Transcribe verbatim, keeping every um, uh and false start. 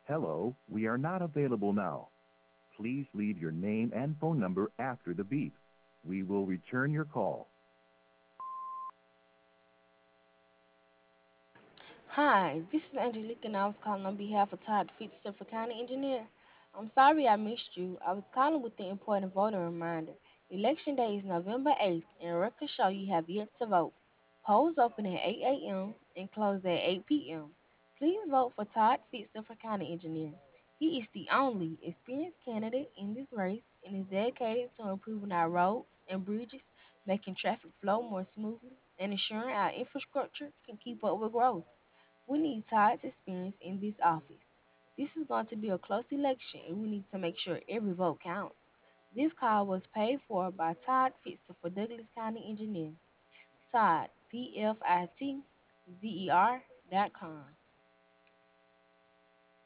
Hello, we are not available now. Please leave your name and phone number after the beep. We will return your call. Hi, this is Angelica, and I was calling on behalf of Todd Fitzer for County Engineer. I'm sorry I missed you. I was calling with the important voter reminder. Election day is November eighth, and records show you have yet to vote. Polls open at eight a m and close at eight p m. Please vote for Todd Fitzer for County Engineer. He is the only experienced candidate in this race and is dedicated to improving our roads and bridges, making traffic flow more smoothly, and ensuring our infrastructure can keep up with growth. We need Todd's experience in this office. This is going to be a close election, and we need to make sure every vote counts. This call was paid for by Todd Fitzer for Douglas County Engineer. Todd, P F I T Z E R dot com.